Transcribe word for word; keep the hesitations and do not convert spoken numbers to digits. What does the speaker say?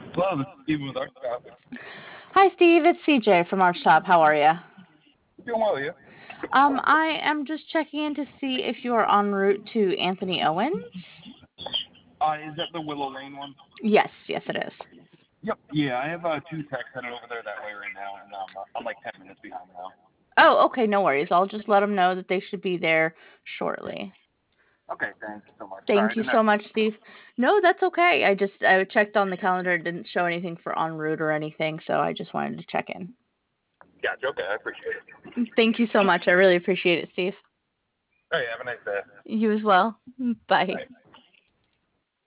Hello, this is Steven with Art Topic. Hi, Steve. It's C J from Archstop. How are you? Doing well, you? Um, I am just checking in to see if you are en route to Anthony Owens. Uh, is that the Willow Lane one? Yes, yes, it is. Yep. Yeah, I have uh, two techs headed over there that way right now, and um, I'm like ten minutes behind now. Oh, okay, no worries. I'll just let them know that they should be there shortly. Okay, thank you so much. Sorry, I Thank you didn't so have much, Steve. No, that's okay. I just I checked on the calendar. It didn't show anything for en route or anything, so I just wanted to check in. Gotcha. Okay, I appreciate it. Thank you so much. I really appreciate it, Steve. Hey, have a nice day. You as well. Bye. Bye.